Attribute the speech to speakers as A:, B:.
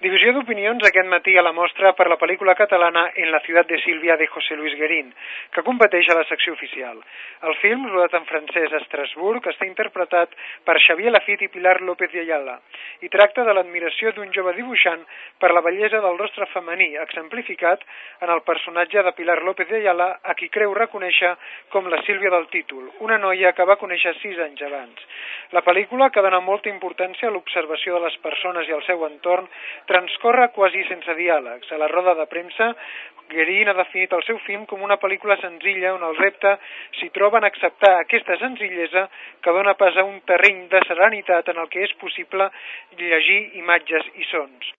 A: Divisió d'opinions aquest matí a la mostra per la pel·lícula catalana En la ciutat de Sílvia de José Luis Guerín, que competeix a la secció oficial. El film, rodat en francès a Estrasburg, està interpretat per Xavier Lafitte i Pilar López de Ayala i tracta de l'admiració d'un jove dibuixant per la bellesa del rostre femení, exemplificat en el personatge de Pilar López de Ayala, a qui creu reconèixer com la Sílvia del títol, una noia que va conèixer 6 anys abans. La pel·lícula, que dona molta importància a l'observació de les persones i al seu entorn, transcorre quasi sense diàlegs. A la roda de premsa, Guerín ha definit el seu film com una pel·lícula senzilla on el repte s'hi troba en acceptar aquesta senzillesa que dona pas a un terreny de serenitat en el que és possible llegir imatges i sons.